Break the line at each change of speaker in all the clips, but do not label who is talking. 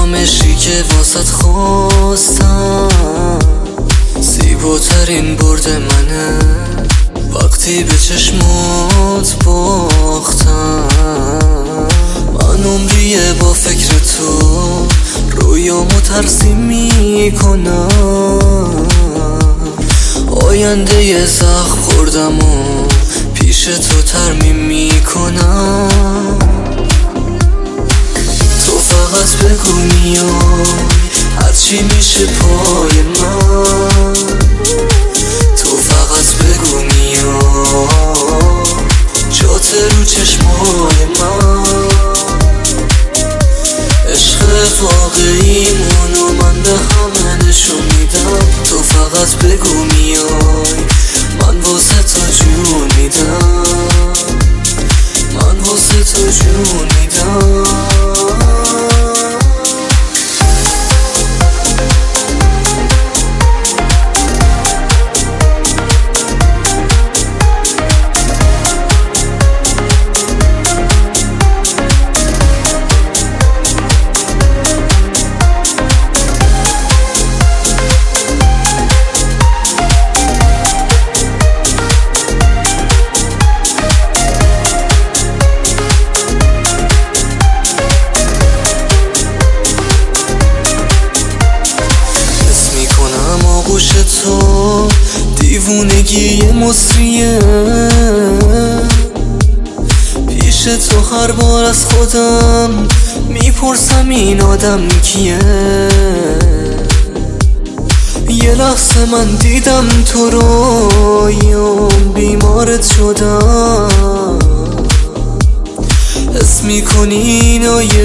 آرامشی که واسط خواستم زیباترین برد منه وقتی به چشمات باختم. من عمریه با فکر تو رویامو ترسیم میکنم. آینده زخم خوردم و پیش تو ترمیم میکنم. تو فقط بگو میای هرچی میشه پای من. تو فقط بگو میای جات رو چشمای من. عشق واقعیمونو من به همه نشون میدم. تو فقط بگو میای من واسه تو جون میدم. من واسه تو جون میدم. آغوش تو دیوونگی مصریه. پیش تو هر بار از خودم میپرسم این آدم کیه. یه لحظه من دیدم تو رویام بیمارت شدم. حس میکنی اینا یه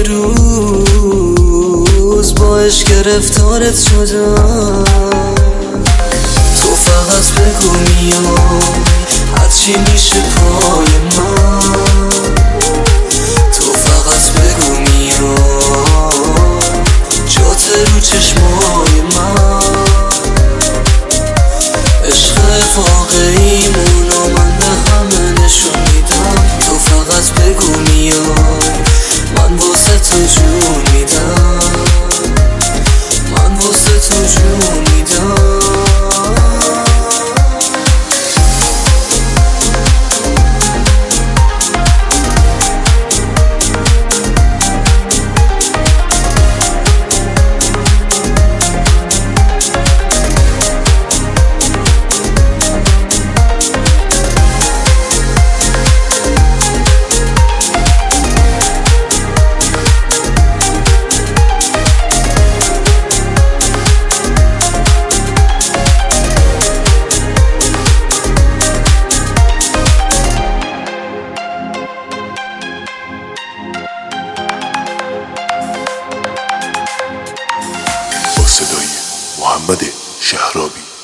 روز باش گرفتارت شدم. تو فقط بگو میای هرچی میشه پای من. تو فقط بگو میای جات رو چشمای من. عشق واقعیمونو من به همه نشون میدم. تو فقط بگو میای من واسه تو جون میدم. من واسه تو جون میدم.
صدای محمد شهرابی.